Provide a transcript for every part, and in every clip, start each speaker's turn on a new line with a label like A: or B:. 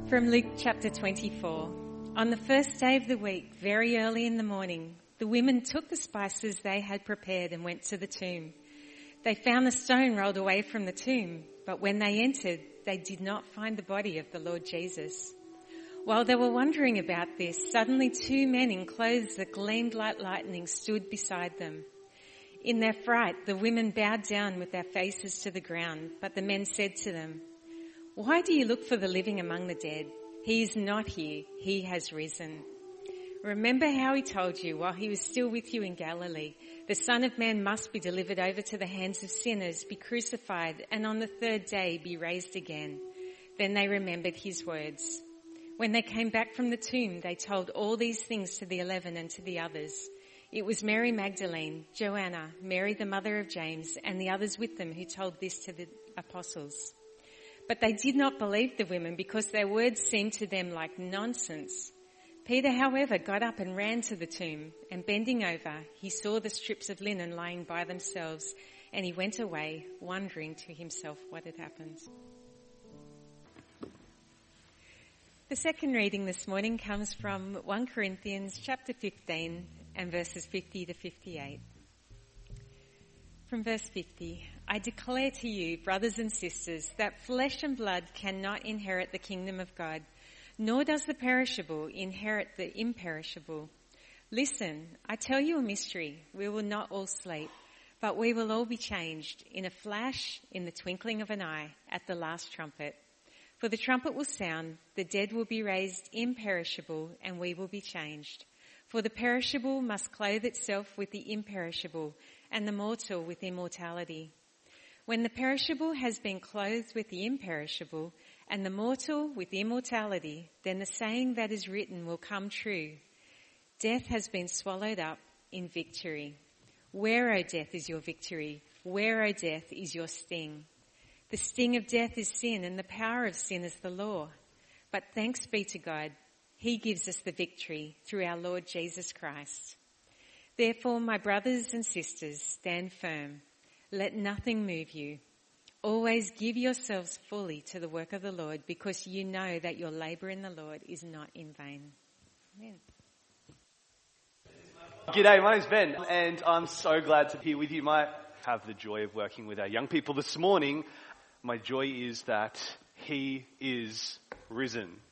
A: From Luke chapter 24. On the first day of the week, very early in the morning, the women took the spices they had prepared and went to the tomb. They found the stone rolled away from the tomb, but when they entered, they did not find the body of the Lord Jesus. While they were wondering about this, suddenly two men in clothes that gleamed like lightning stood beside them. In their fright, the women bowed down with their faces to the ground, but the men said to them, "Why do you look for the living among the dead? He is not here, he has risen. Remember how he told you while he was still with you in Galilee, the Son of Man must be delivered over to the hands of sinners, be crucified, and on the third day be raised again." Then they remembered his words. When they came back from the tomb, they told all these things to the 11 and to the others. It was Mary Magdalene, Joanna, Mary the mother of James, and the others with them who told this to the apostles. But they did not believe the women because their words seemed to them like nonsense. Peter, however, got up and ran to the tomb, and bending over, he saw the strips of linen lying by themselves, and he went away, wondering to himself what had happened. The second reading this morning comes from 1 Corinthians chapter 15 and verses 50 to 58. From verse 50, "I declare to you, brothers and sisters, that flesh and blood cannot inherit the kingdom of God, nor does the perishable inherit the imperishable. Listen, I tell you a mystery. We will not all sleep, but we will all be changed in a flash, in the twinkling of an eye, at the last trumpet. For the trumpet will sound, the dead will be raised imperishable, and we will be changed. For the perishable must clothe itself with the imperishable, and the mortal with immortality. When the perishable has been clothed with the imperishable, and the mortal with immortality, then the saying that is written will come true. Death has been swallowed up in victory. Where, O death, is your victory? Where, O death, is your sting? The sting of death is sin, and the power of sin is the law. But thanks be to God, he gives us the victory through our Lord Jesus Christ. Therefore, my brothers and sisters, stand firm. Let nothing move you. Always give yourselves fully to the work of the Lord, because you know that your labour in the Lord is not in vain." Amen.
B: G'day, my name's Ben, and I'm so glad to be with you. You might have the joy of working with our young people this morning. My joy is that he is risen.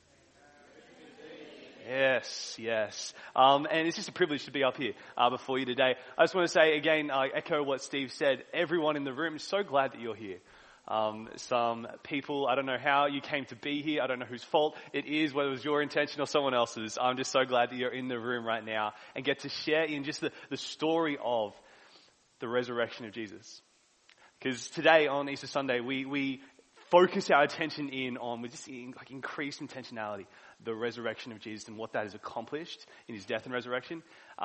B: Yes. And it's just a privilege to be up here before you today. I just want to say again, I echo what Steve said. Everyone in the room is so glad that you're here. Some people, I don't know how you came to be here. I don't know whose fault it is, whether it was your intention or someone else's. I'm just so glad that you're in the room right now and get to share in just the story of the resurrection of Jesus. Because today on Easter Sunday, we focus our attention in on, with just like increased intentionality, the resurrection of Jesus and what that has accomplished in his death and resurrection.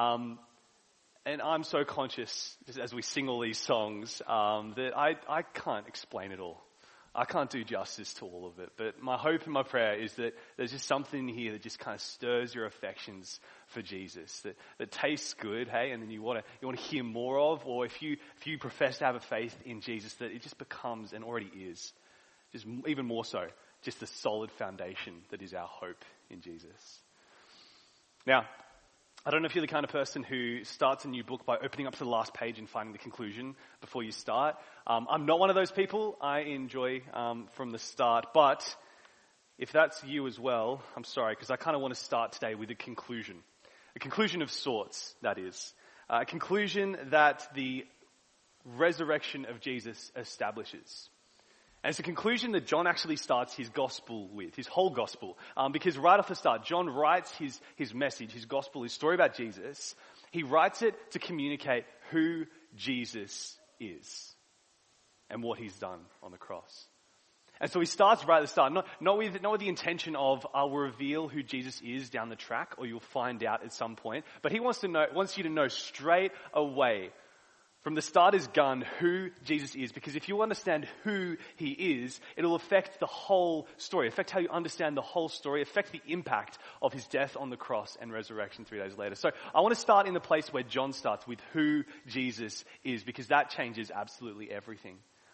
B: And I'm so conscious, just as we sing all these songs, that I can't explain it all. I can't do justice to all of it. But my hope and my prayer is that there's just something here that just kind of stirs your affections for Jesus, that tastes good, hey, and then you want to hear more of, or if you profess to have a faith in Jesus, that it just becomes and already is, just even more so, just the solid foundation that is our hope in Jesus. Now, I don't know if you're the kind of person who starts a new book by opening up to the last page and finding the conclusion before you start. I'm not one of those people. I enjoy from the start. But if that's you as well, I'm sorry, because I kind of want to start today with a conclusion. A conclusion of sorts, that is. A conclusion that the resurrection of Jesus establishes. And it's a conclusion that John actually starts his gospel with, his whole gospel. Because right off the start, John writes his message, his gospel, his story about Jesus. He writes it to communicate who Jesus is and what he's done on the cross. And so he starts right at the start, not with the intention of, I'll reveal who Jesus is down the track, or you'll find out at some point. But he wants you to know straight away, from the starter's gun, who Jesus is. Because if you understand who he is, it'll affect the whole story, affect how you understand the whole story, affect the impact of his death on the cross and resurrection 3 days later. So I want to start in the place where John starts, with who Jesus is, because that changes absolutely everything.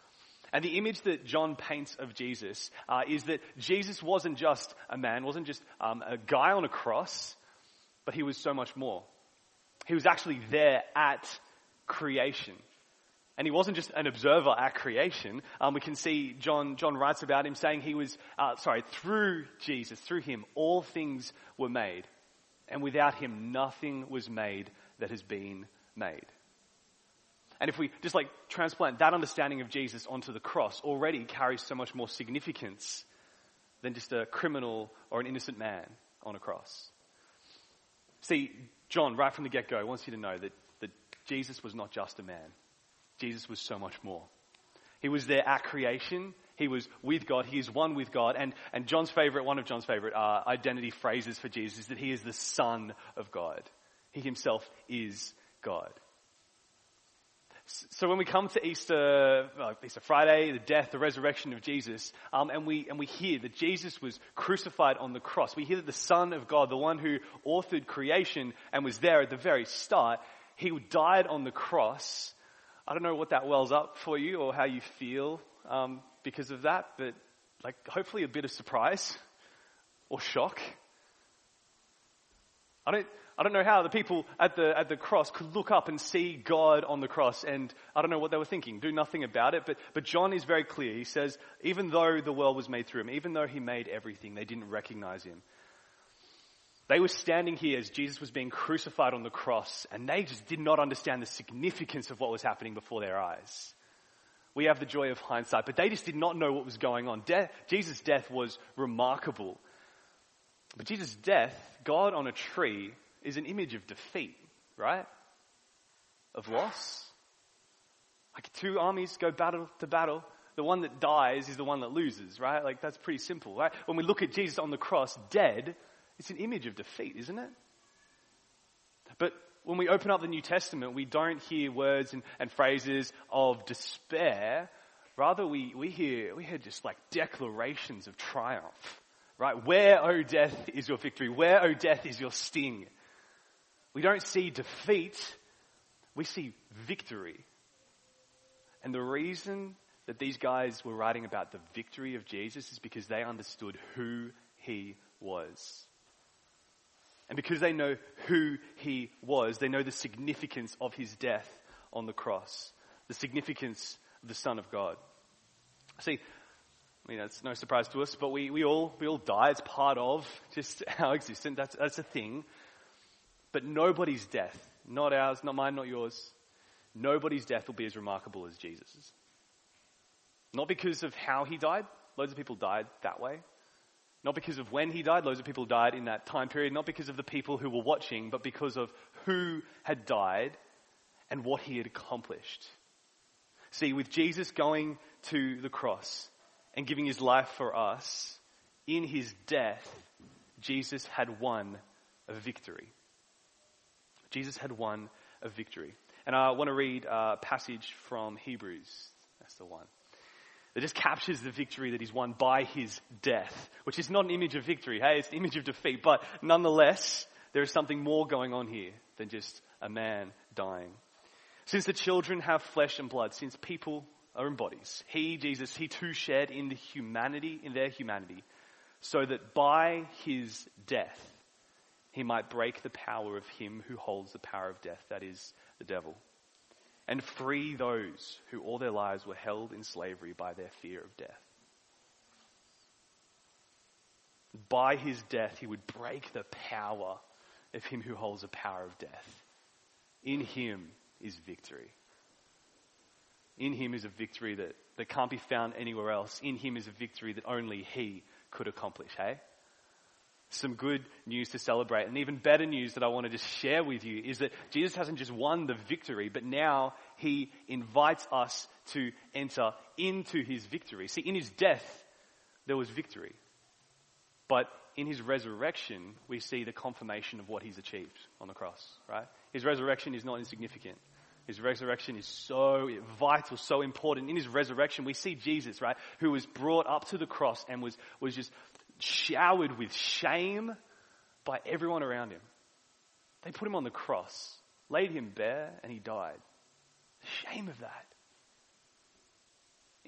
B: And the image that John paints of Jesus is that Jesus wasn't just a man, wasn't just a guy on a cross, but he was so much more. He was actually there at creation. And he wasn't just an observer at creation. We can see John writes about him saying he was, through Jesus, through him, all things were made. And without him, nothing was made that has been made. And if we just transplant that understanding of Jesus onto the cross, already carries so much more significance than just a criminal or an innocent man on a cross. See, John, right from the get-go, wants you to know that Jesus was not just a man. Jesus was so much more. He was there at creation. He was with God. He is one with God. And one of John's favorite identity phrases for Jesus is that he is the Son of God. He himself is God. So when we come to Easter Friday, the death, the resurrection of Jesus, and we hear that Jesus was crucified on the cross, we hear that the Son of God, the one who authored creation and was there at the very start, he died on the cross. I don't know what that wells up for you or how you feel because of that, but hopefully a bit of surprise or shock. I don't know how the people at the cross could look up and see God on the cross, and I don't know what they were thinking, do nothing about it, but John is very clear. He says, even though the world was made through him, even though he made everything, they didn't recognize him. They were standing here as Jesus was being crucified on the cross, and they just did not understand the significance of what was happening before their eyes. We have the joy of hindsight, but they just did not know what was going on. Jesus' death was remarkable. But Jesus' death, God on a tree, is an image of defeat, right? Of loss. Two armies go battle to battle. The one that dies is the one that loses, right? That's pretty simple, right? When we look at Jesus on the cross, dead, it's an image of defeat, isn't it? But when we open up the New Testament, we don't hear words and phrases of despair. Rather, we hear just declarations of triumph, right? Where, O death, is your victory? Where, O death, is your sting? We don't see defeat, we see victory. And the reason that these guys were writing about the victory of Jesus is because they understood who he was. And because they know who he was, they know the significance of his death on the cross, the significance of the Son of God. See, it's no surprise to us, but we all die. It's part of just our existence. That's a thing. But nobody's death, not ours, not mine, not yours, nobody's death will be as remarkable as Jesus's. Not because of how he died. Loads of people died that way. Not because of when he died. Loads of people died in that time period. Not because of the people who were watching, but because of who had died and what he had accomplished. See, with Jesus going to the cross and giving his life for us, in his death, Jesus had won a victory. Jesus had won a victory. And I want to read a passage from Hebrews. That's the one. That just captures the victory that he's won by his death, which is not an image of victory. Hey, it's an image of defeat. But nonetheless, there is something more going on here than just a man dying. Since the children have flesh and blood, since people are in bodies, Jesus, he too shared in their humanity, so that by his death, he might break the power of him who holds the power of death, that is, the devil, and free those who all their lives were held in slavery by their fear of death. By his death, he would break the power of him who holds the power of death. In him is victory. In him is a victory that can't be found anywhere else. In him is a victory that only he could accomplish, hey? Some good news to celebrate. And even better news that I want to just share with you is that Jesus hasn't just won the victory, but now he invites us to enter into his victory. See, in his death, there was victory. But in his resurrection, we see the confirmation of what he's achieved on the cross, right? His resurrection is not insignificant. His resurrection is so vital, so important. In his resurrection, we see Jesus, right, who was brought up to the cross and was just showered with shame by everyone around him. They put him on the cross, laid him bare, and he died. The shame of that.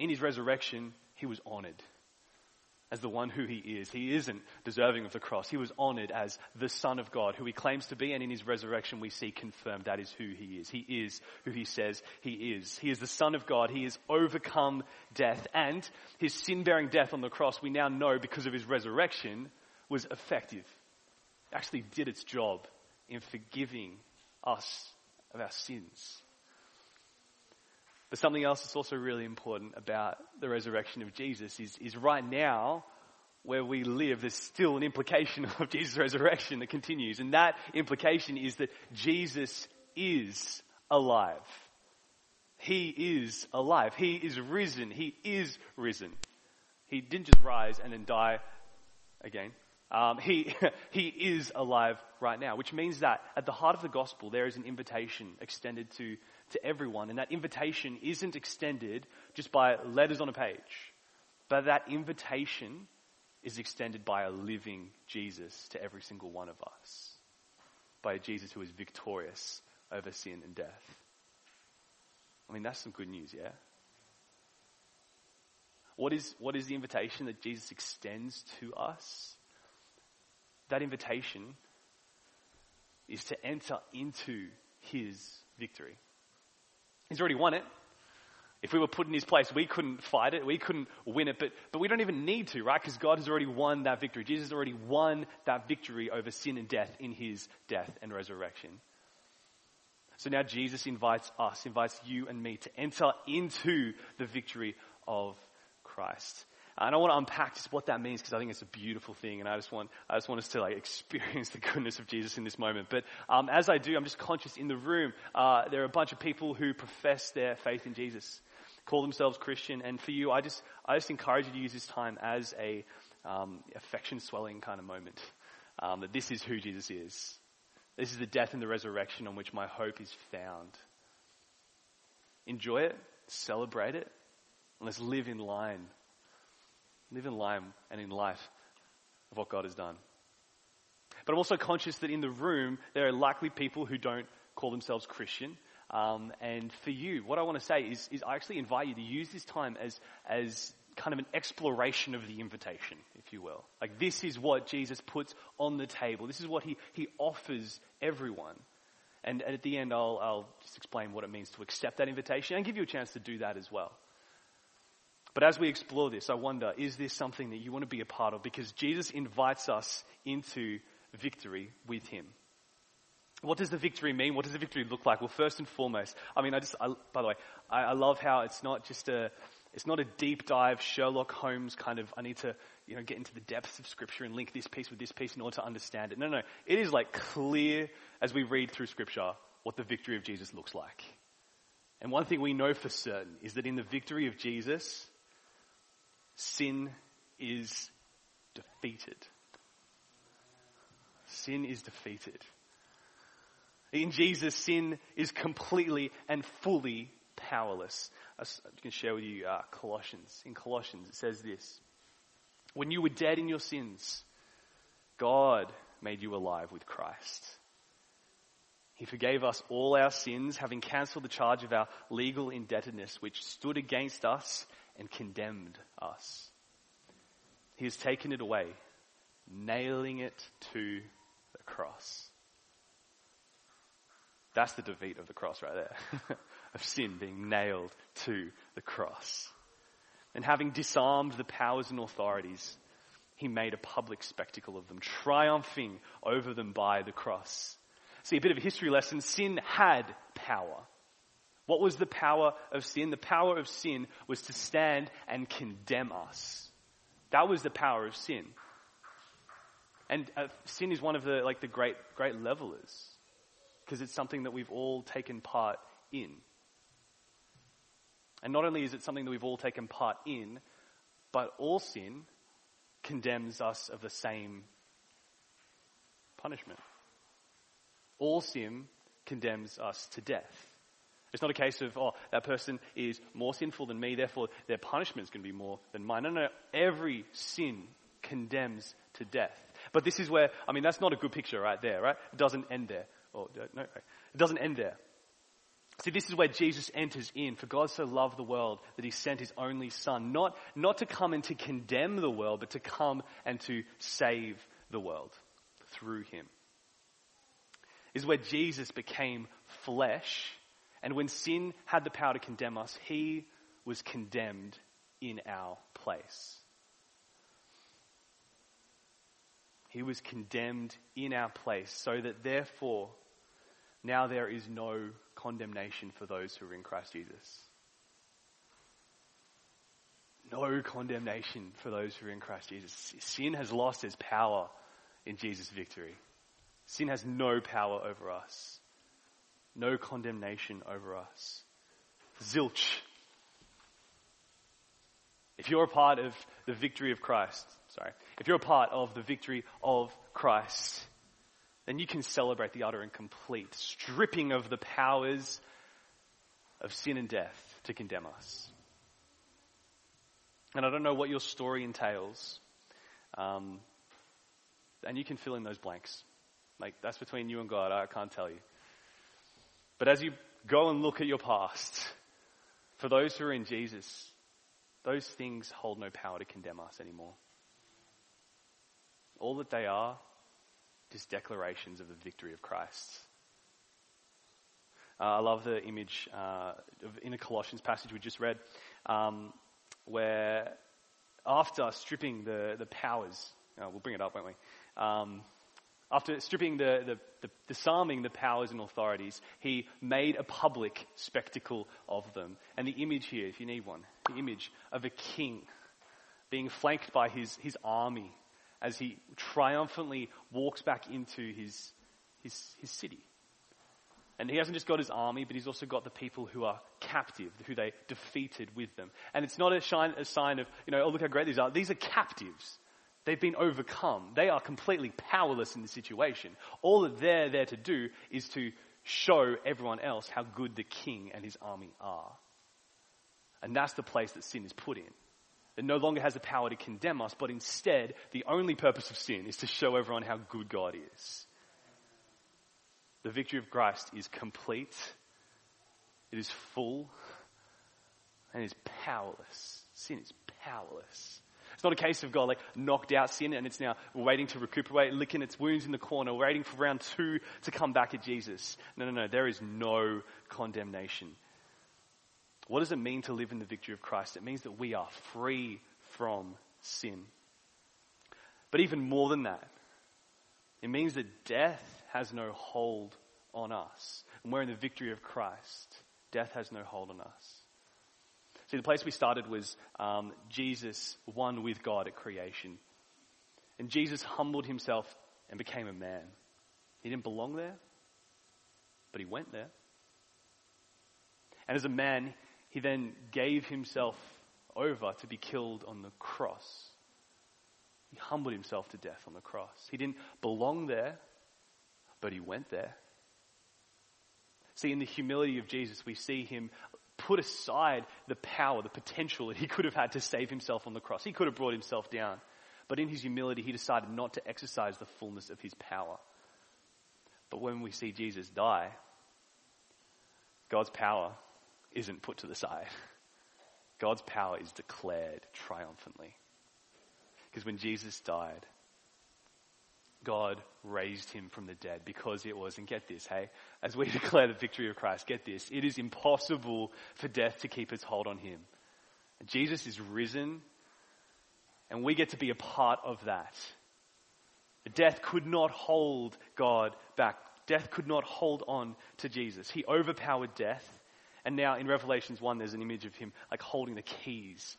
B: in his resurrection, he was honored as the one who he is. He isn't deserving of the cross. He was honored as the Son of God, who he claims to be, and in his resurrection we see confirmed that is who he is. He is who he says he is. He is the Son of God. He has overcome death, and his sin-bearing death on the cross, we now know because of his resurrection, was effective. It actually did its job in forgiving us of our sins. But something else that's also really important about the resurrection of Jesus is right now, where we live, there's still an implication of Jesus' resurrection that continues. And that implication is that Jesus is alive. He is alive. He is risen. He is risen. He didn't just rise and then die again. He is alive right now, which means that at the heart of the gospel, there is an invitation extended to everyone. And that invitation isn't extended just by letters on a page, but that invitation is extended by a living Jesus to every single one of us, by a Jesus who is victorious over sin and death. I mean, that's some good news, yeah? What is the invitation that Jesus extends to us? That invitation is to enter into his victory. He's already won it. If we were put in his place, we couldn't fight it. We couldn't win it. But we don't even need to, right? Because God has already won that victory. Jesus has already won that victory over sin and death in his death and resurrection. So now Jesus invites you and me to enter into the victory of Christ. And I want to unpack just what that means, because I think it's a beautiful thing, and I just want us to experience the goodness of Jesus in this moment. But as I do, I'm just conscious in the room there are a bunch of people who profess their faith in Jesus, call themselves Christian, and for you, I just encourage you to use this time as a affection swelling kind of moment. That this is who Jesus is. This is the death and the resurrection on which my hope is found. Enjoy it, celebrate it, and let's live in line. Live in line and in light of what God has done. But I'm also conscious that in the room, there are likely people who don't call themselves Christian. And for you, what I want to say is I actually invite you to use this time as kind of an exploration of the invitation, if you will. Like, this is what Jesus puts on the table. This is what he offers everyone. And at the end, I'll just explain what it means to accept that invitation and give you a chance to do that as well. But as we explore this, I wonder, is this something that you want to be a part of? Because Jesus invites us into victory with him. What does the victory mean? What does the victory look like? Well, first and foremost, by the way, I love how it's not a deep dive Sherlock Holmes kind of, I need to, get into the depths of Scripture and link this piece with this piece in order to understand it. No. It is clear as we read through Scripture what the victory of Jesus looks like. And one thing we know for certain is that in the victory of Jesus, sin is defeated. Sin is defeated. In Jesus, sin is completely and fully powerless. I can share with you Colossians. In Colossians, it says this: when you were dead in your sins, God made you alive with Christ. He forgave us all our sins, having cancelled the charge of our legal indebtedness, which stood against us and condemned us. He has taken it away, nailing it to the cross. That's the defeat of the cross right there. Of sin being nailed to the cross. And having disarmed the powers and authorities, he made a public spectacle of them, triumphing over them by the cross. See, a bit of a history lesson. Sin had power. What was the power of sin? The power of sin was to stand and condemn us. That was the power of sin. And sin is one of the great levelers, because it's something that we've all taken part in. And not only is it something that we've all taken part in, but all sin condemns us of the same punishment. All sin condemns us to death. It's not a case of, that person is more sinful than me, therefore their punishment is going to be more than mine. No. Every sin condemns to death. But this is where, that's not a good picture right there, right? It doesn't end there. It doesn't end there. See, this is where Jesus enters in. For God so loved the world that he sent his only son, not to come and to condemn the world, but to come and to save the world through him. This is where Jesus became flesh, and when sin had the power to condemn us, he was condemned in our place. He was condemned in our place, so that therefore now there is no condemnation for those who are in Christ Jesus. No condemnation for those who are in Christ Jesus. Sin has lost its power in Jesus' victory. Sin has no power over us. No condemnation over us. Zilch. If you're a part of the victory of Christ, if you're a part of the victory of Christ, then you can celebrate the utter and complete stripping of the powers of sin and death to condemn us. And I don't know what your story entails, and you can fill in those blanks. Like, that's between you and God, I can't tell you. But as you go and look at your past, for those who are in Jesus, those things hold no power to condemn us anymore. All that they are, just declarations of the victory of Christ. I love the image in the Colossians passage we just read, where after stripping the powers, we'll bring it up, won't we? After stripping disarming the powers and authorities, he made a public spectacle of them. And the image here, if you need one, the image of a king being flanked by his army as he triumphantly walks back into his city. And he hasn't just got his army, but he's also got the people who are captive, who they defeated with them. And it's not a sign of, oh, look how great these are. These are captives. They've been overcome. They are completely powerless in the situation. All that they're there to do is to show everyone else how good the king and his army are. And that's the place that sin is put in. It no longer has the power to condemn us, but instead, the only purpose of sin is to show everyone how good God is. The victory of Christ is complete. It is full. And it is powerless. Sin is powerless. It's not a case of God knocked out sin and it's now waiting to recuperate, licking its wounds in the corner, waiting for round 2 to come back at Jesus. No. There is no condemnation. What does it mean to live in the victory of Christ? It means that we are free from sin. But even more than that, it means that death has no hold on us. And we're in the victory of Christ. Death has no hold on us. See, the place we started was Jesus one with God at creation. And Jesus humbled himself and became a man. He didn't belong there, but he went there. And as a man, he then gave himself over to be killed on the cross. He humbled himself to death on the cross. He didn't belong there, but he went there. See, in the humility of Jesus, we see him put aside the power, the potential that he could have had to save himself on the cross. He could have brought himself down. But in his humility, he decided not to exercise the fullness of his power. But when we see Jesus die, God's power isn't put to the side. God's power is declared triumphantly. Because when Jesus died, God raised him from the dead because it was, and get this, hey, as we declare the victory of Christ, get this, it is impossible for death to keep its hold on him. And Jesus is risen, and we get to be a part of that. Death could not hold God back. Death could not hold on to Jesus. He overpowered death, and now in Revelations 1, there's an image of him holding the keys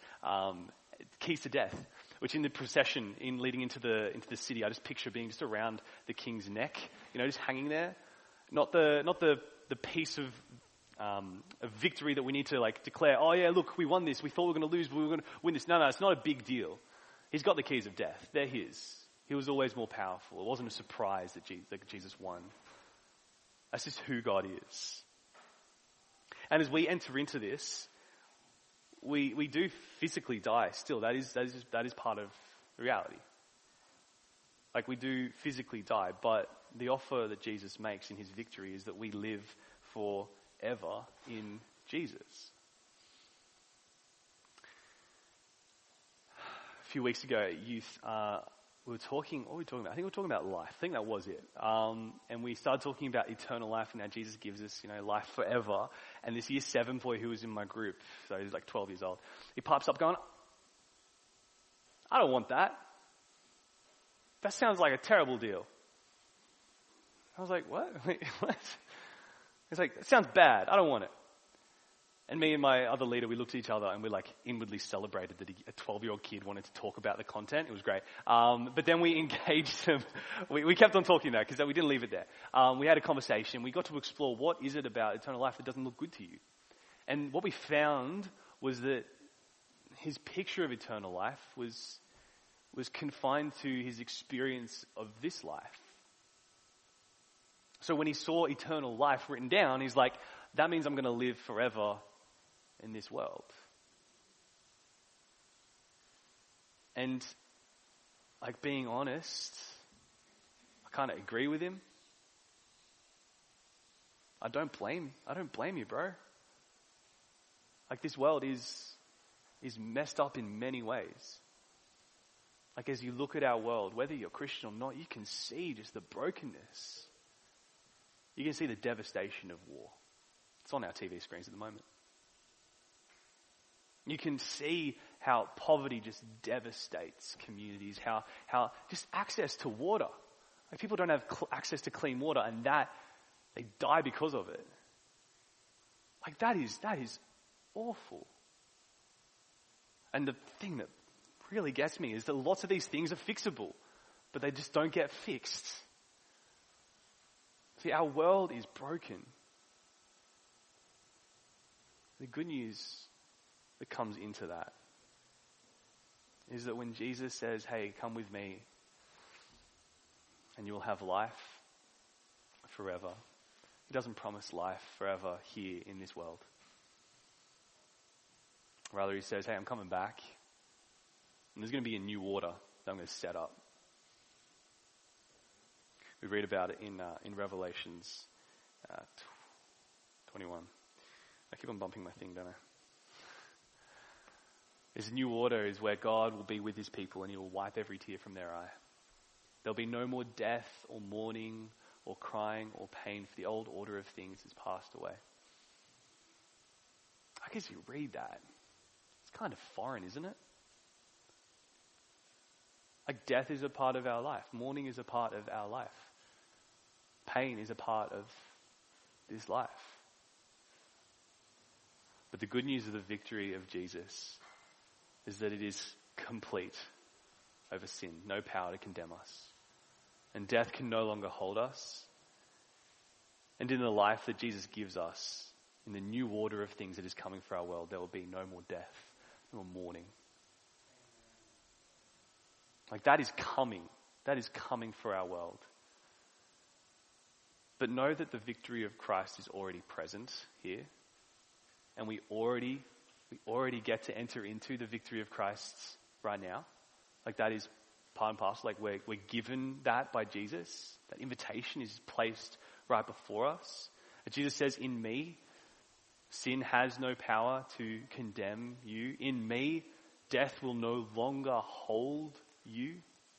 B: to death. Which in the procession, in leading into the city, I just picture being just around the king's neck, just hanging there. Not the piece of victory that we need to declare. Oh yeah, look, we won this. We thought we were going to lose, but we were going to win this. No, it's not a big deal. He's got the keys of death. They're his. He was always more powerful. It wasn't a surprise that Jesus won. That's just who God is. And as we enter into this, we do physically die still. That is part of reality. We do physically die, but the offer that Jesus makes in his victory is that we live forever in Jesus. A few weeks ago at youth, we were talking, what were we talking about? I think we were talking about life. I think that was it. And we started talking about eternal life and how Jesus gives us, life forever. And this year 7 boy who was in my group, so he was like 12 years old, he pipes up going, I don't want that. That sounds like a terrible deal. I was like, what? What? He's like, it sounds bad. I don't want it. And me and my other leader, we looked at each other and we inwardly celebrated that a 12-year-old kid wanted to talk about the content. It was great. But then we engaged him. We kept on talking though, because we didn't leave it there. We had a conversation. We got to explore what is it about eternal life that doesn't look good to you. And what we found was that his picture of eternal life was confined to his experience of this life. So when he saw eternal life written down, he's like, that means I'm going to live forever in this world. And being honest, I kind of agree with him. I don't blame you, bro. This world is messed up in many ways. As you look at our world, whether you're Christian or not, you can see just the brokenness. You can see the devastation of war. It's on our TV screens at the moment. You can see how poverty just devastates communities, how just access to water. People don't have access to clean water, and that they die because of it. That is awful. And the thing that really gets me is that lots of these things are fixable, but they just don't get fixed. See, our world is broken. The good news that comes into that is that when Jesus says, hey, come with me and you will have life forever, he doesn't promise life forever here in this world. Rather, he says, hey, I'm coming back and there's going to be a new order that I'm going to set up. We read about it in Revelations 21. I keep on bumping my thing, don't I? This new order is where God will be with his people and he will wipe every tear from their eye. There'll be no more death or mourning or crying or pain, for the old order of things has passed away. I guess you read that. It's kind of foreign, isn't it? Death is a part of our life. Mourning is a part of our life. Pain is a part of this life. But the good news of the victory of Jesus is that it is complete over sin. No power to condemn us. And death can no longer hold us. And in the life that Jesus gives us, in the new order of things that is coming for our world, there will be no more death, no more mourning. That is coming. That is coming for our world. But know that the victory of Christ is already present here. And we already get to enter into the victory of Christ right now. That is part and parcel. We're given that by Jesus. That invitation is placed right before us. Jesus says, in me, sin has no power to condemn you. In me, death will no longer hold you.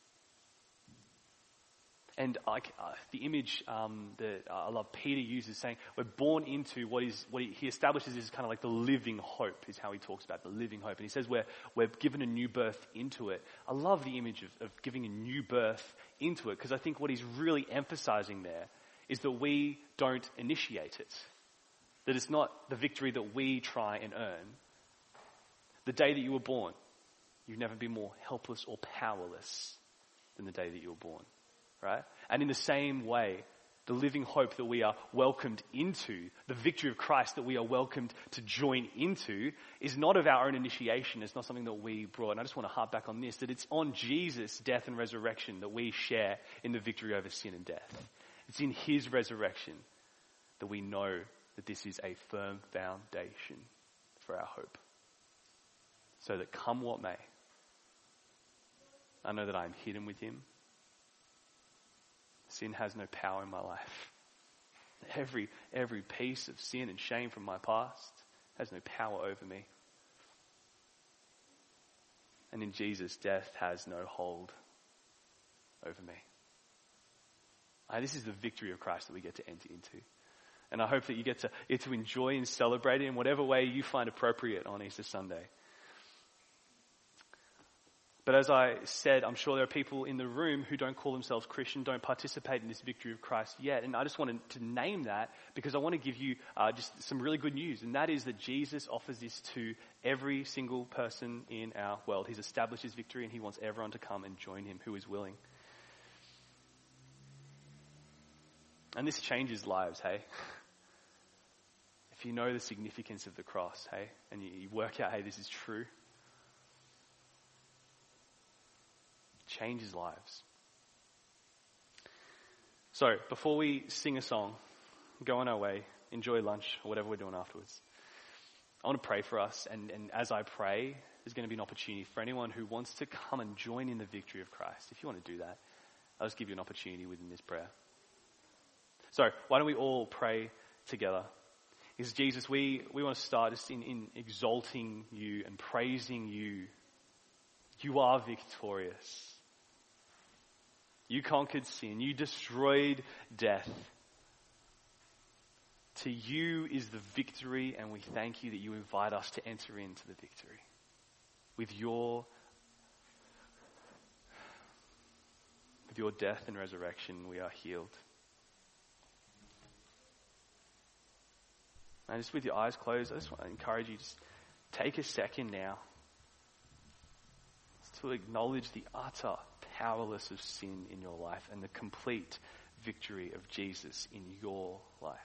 B: And the image that I love Peter uses, saying we're born into what he establishes is kind of the living hope, is how he talks about the living hope. And he says we're given a new birth into it. I love the image of giving a new birth into it, because I think what he's really emphasizing there is that we don't initiate it. That it's not the victory that we try and earn. The day that you were born, you've never been more helpless or powerless than the day that you were born. Right? And in the same way, the living hope that we are welcomed into, the victory of Christ that we are welcomed to join into, is not of our own initiation. It's not something that we brought. And I just want to harp back on this, that it's on Jesus' death and resurrection that we share in the victory over sin and death. It's in his resurrection that we know that this is a firm foundation for our hope. So that come what may, I know that I am hidden with him. Sin has no power in my life. Every piece of sin and shame from my past has no power over me. And in Jesus, death has no hold over me. This is the victory of Christ that we get to enter into. And I hope that you get to enjoy and celebrate it in whatever way you find appropriate on Easter Sunday. But as I said, I'm sure there are people in the room who don't call themselves Christian, don't participate in this victory of Christ yet. And I just wanted to name that because I want to give you just some really good news. And that is that Jesus offers this to every single person in our world. He's established his victory and he wants everyone to come and join him who is willing. And this changes lives, hey? If you know the significance of the cross, hey, and you work out, hey, this is true, changes lives. So, before we sing a song, go on our way, enjoy lunch, or whatever we're doing afterwards, I want to pray for us, and as I pray, there's going to be an opportunity for anyone who wants to come and join in the victory of Christ. If you want to do that, I'll just give you an opportunity within this prayer. So, why don't we all pray together? Because Jesus, we want to start just in exalting you and praising you. You are victorious. You conquered sin. You destroyed death. To you is the victory, and we thank you that you invite us to enter into the victory. With your death and resurrection, we are healed. And just with your eyes closed, I just want to encourage you, just take a second now to acknowledge the utter powerlessness of sin in your life and the complete victory of Jesus in your life.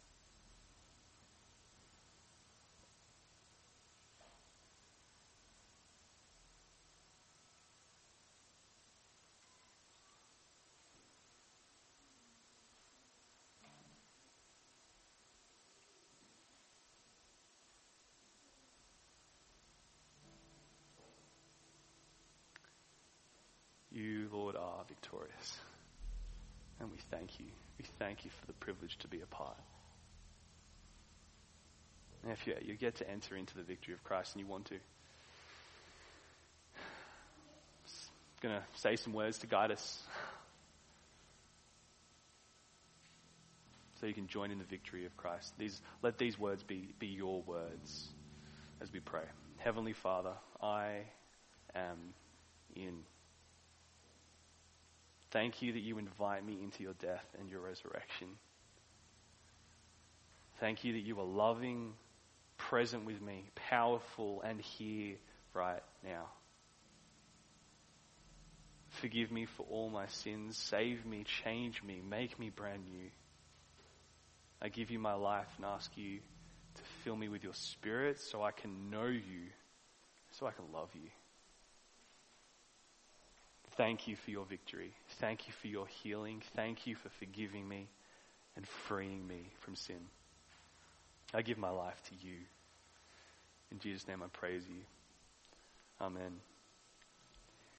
B: You, Lord, are victorious. And we thank you. We thank you for the privilege to be a part. And if you get to enter into the victory of Christ and you want to, I'm going to say some words to guide us so you can join in the victory of Christ. Let these words be your words as we pray. Heavenly Father, I am in. Thank you that you invite me into your death and your resurrection. Thank you that you are loving, present with me, powerful, and here right now. Forgive me for all my sins. Save me, change me, make me brand new. I give you my life and ask you to fill me with your Spirit so I can know you, so I can love you. Thank you for your victory. Thank you for your healing. Thank you for forgiving me and freeing me from sin. I give my life to you. In Jesus' name I praise you. Amen.